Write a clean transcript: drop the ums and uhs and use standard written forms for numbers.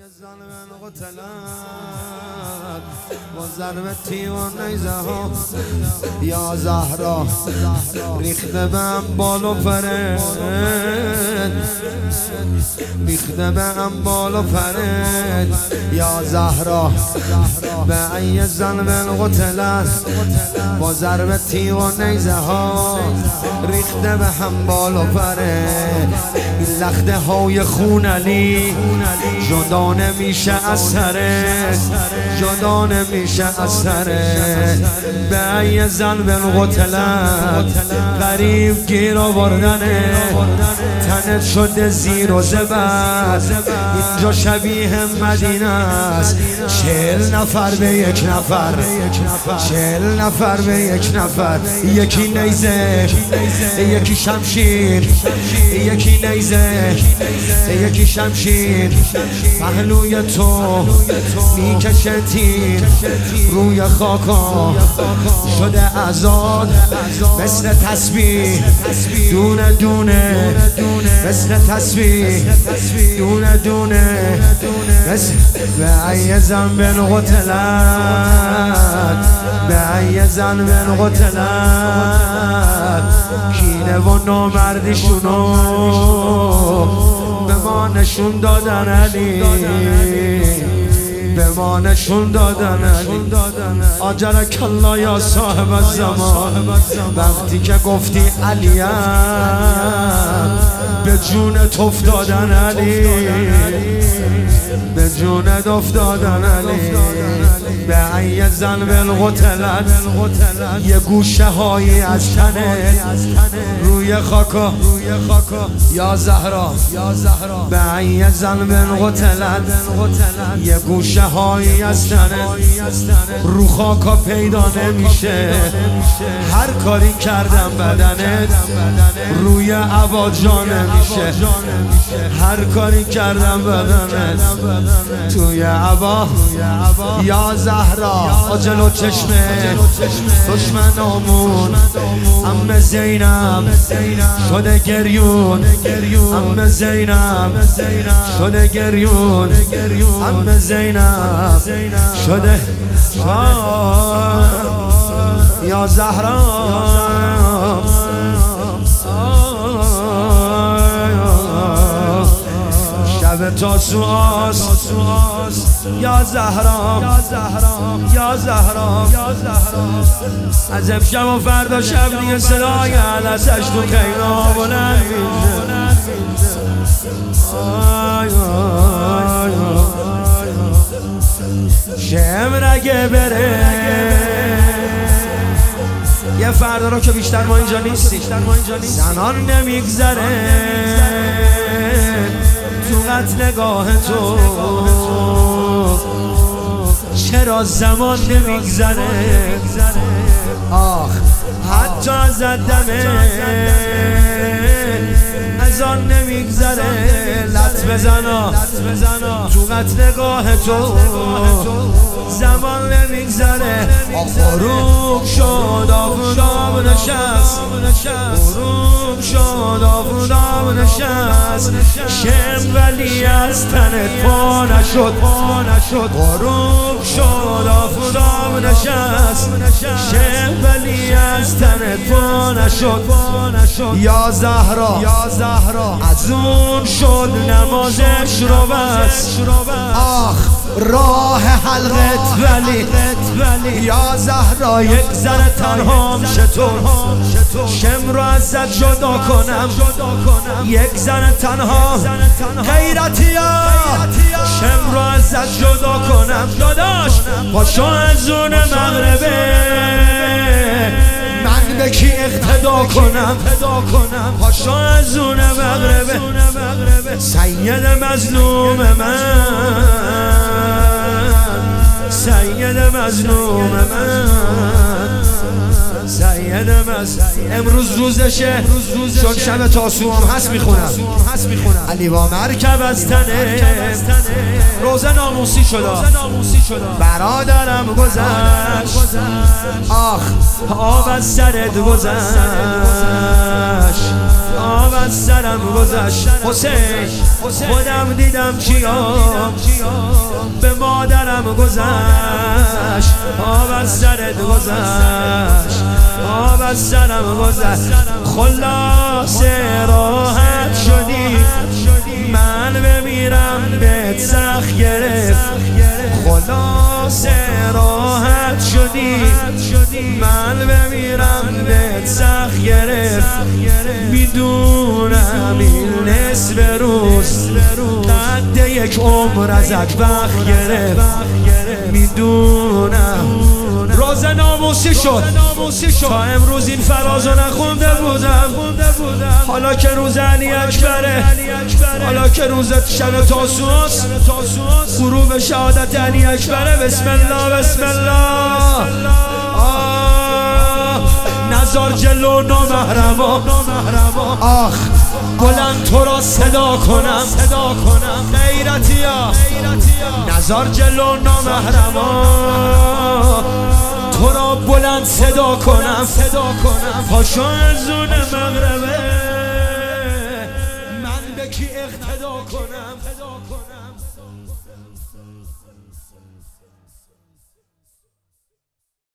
ظالم قتلت با ضربتی و نیزه ها یا زهرا ریخته به انبال و فرد ریخته به انبال و فرد یا زهرا به ای ظالم قتلت با ضربتی و نیزه ها ریخته به انبال و فرد این لخته های خون علی جدا نمیشه از سرت جدا نمیشه از سرت به ای ظالم قتلت غریب گیر آوردنه تنت شده زیر و زبر اینجا شبیه مدینه است 40 نفر به یک نفر 40 نفر به یک نفر یکی نیزه یکی شمشیر یکی نیزه یکی شمشیر پهلوی تو میکشه تیر روی خاکا شده ازاد مثل تسبیح دونه دونه مثل تسبیح دونه دونه مثل به ای ذنب قتلت به ای ذنب قتلت کینه و نامردیشونو به ما نشون دادن علی به ما نشون دادن علی آجرک الله یا صاحب الزمان وقتی که گفتی علیم به جونت افتادن علی به جونت افتادن علی به ای ذنب قتلت یه گوشه هایی از تنت روی خاکا یا زهرا به ای ذنب قتلت یه گوشه هایی از تنت رو خاکا پیدا نمیشه هر کاری کردم بدنت روی عبا جا نمیشه هر کاری کردم بدنت توی عبا یا زهرا جلو چشمه دشمنامون ام زینب شده گریون ام زینب شده گریون ام زینب شده یا زهرا شب تاسوعاست یا زهرا یا زهرا از امشب و فردا شب دیگه صدای علسش تو کینا بلند شمر اگه بره یه فردا رو که بیشتر ما اینجا نیستیم زنان نمیگذره تو نگاه تو چرا زمان نمیگذره آخ حتی از دمه از آن نمیگذره لط بزنا تو نگاه تو زمان نمیگذره غروب شد آفتاب نشست غروب شد آفتاب نشست شم ولی از تنت پا نشد غروب شد آفتاب نشست شم ولی از تنت پا نشد یا زهرا از اون شد نمازش رو بس آخ راه حلقت ولی یا زهرا یک ذره تنهام شطور شم رو ازت جدا کنم یک ذره تنها غیرتی ها شم رو ازت جدا کنم داداش پاشو از اون مغربه من به کی اقتدا کنم پاشو از اون مغربه سید مظلوم من سید مظلوم من سید مظلوم امروز روزشه چون شب تاسوعا هست میخونم علی با مرکب از تنه روزه ناموسی شده برادرم گذشت آخ آب از سرت گذشت آب از سرم گذشت حسین خودم دیدم کیام به مادرم گذشت آب از سرت گذشت آب از سرم گذشت خلاص راحت شدی من بمیرم بهت سخت گرفت خلاص راحت شدی من بمیرم بهت سخت گرفت میدونم این نصف روز قد یک عمر ازت وقت گرفت میدونم روز ناموسی شد تا امروز این فرازو نخونده بودم حالا که روز علی اکبره حالا که روز شب تاسوعاست غروب شهادت علی اکبره بسم الله بسم الله نزار جلو نامحرما آخ بلند تو را صدا کنم غیرتیا نزار جلو نامحرما تو را بلند صدا کنم پاشو از اون مغربه من به کی اقتدا کنم